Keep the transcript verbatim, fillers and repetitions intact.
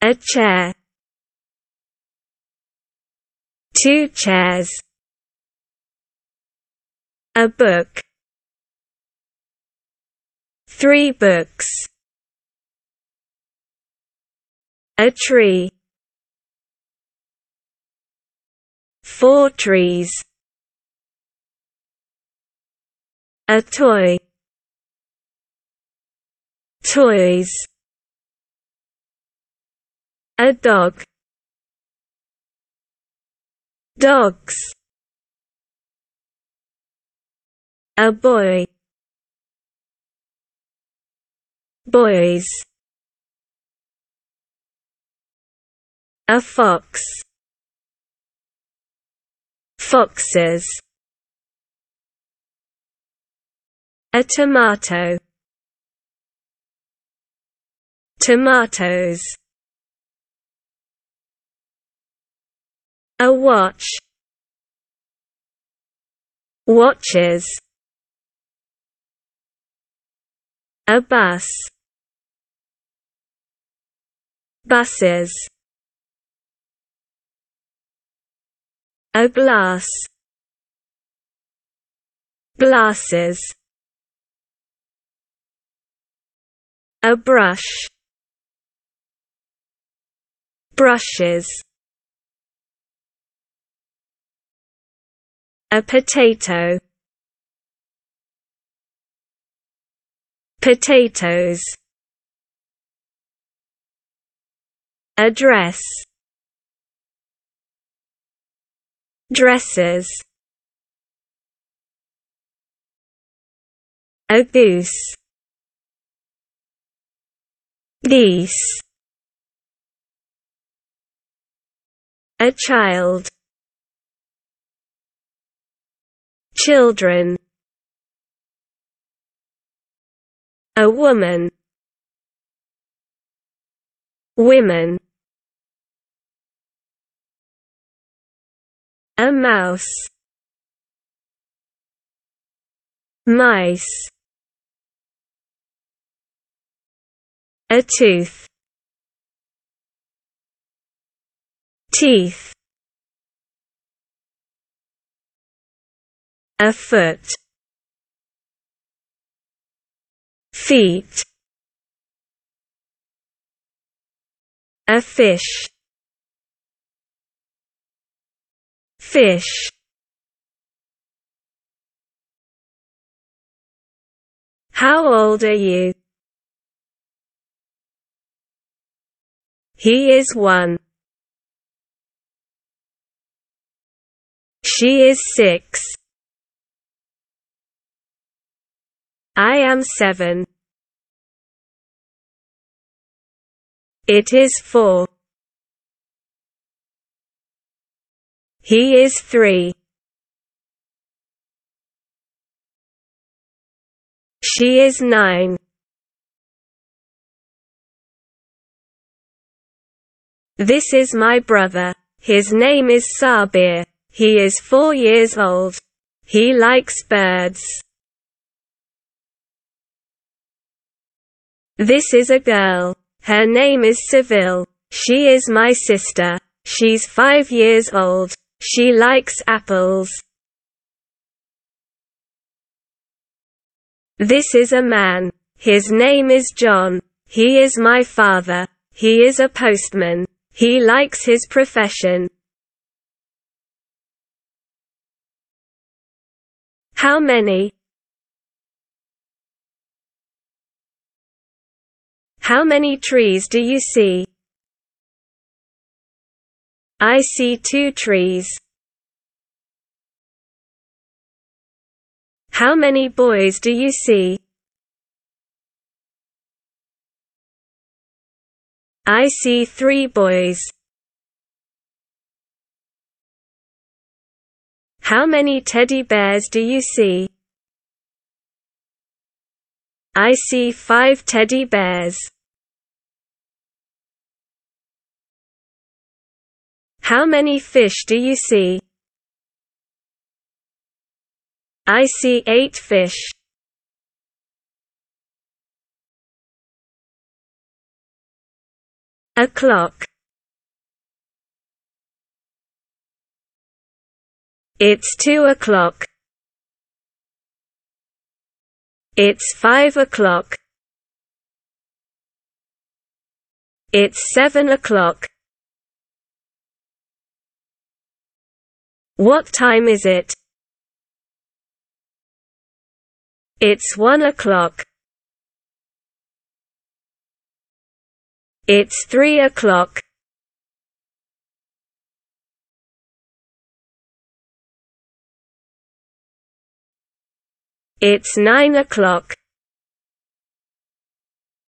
A chair. Two chairs. A book. Three books. A tree. Four trees. A toy. Toys. A dog. Dogs. A boy. Boys. A fox. Foxes. A tomato. Tomatoes. A watch. Watches. A bus. Buses. A glass. Glasses. A brush. Brushes. A potato. Potatoes. A dress. Dresses. A goose. Geese. A child. Children. A woman. Women. A mouse. Mice. A tooth. Teeth. A foot. Feet. A fish. Fish. How old are you? He is one. She is six. I am seven. It is four. He is three. She is nine. This is my brother. His name is Sabir. He is four years old. He likes birds. This is a girl. Her name is Seville. She is my sister. She's five years old. She likes apples. This is a man. His name is John. He is my father. He is a postman. He likes his profession. How many? How many trees do you see? I see two trees. How many boys do you see? I see three boys. How many teddy bears do you see? I see five teddy bears. How many fish do you see? I see eight fish. o'clock. It's two o'clock. It's five o'clock. It's seven o'clock. What time is it? It's one o'clock. It's three o'clock. It's nine o'clock.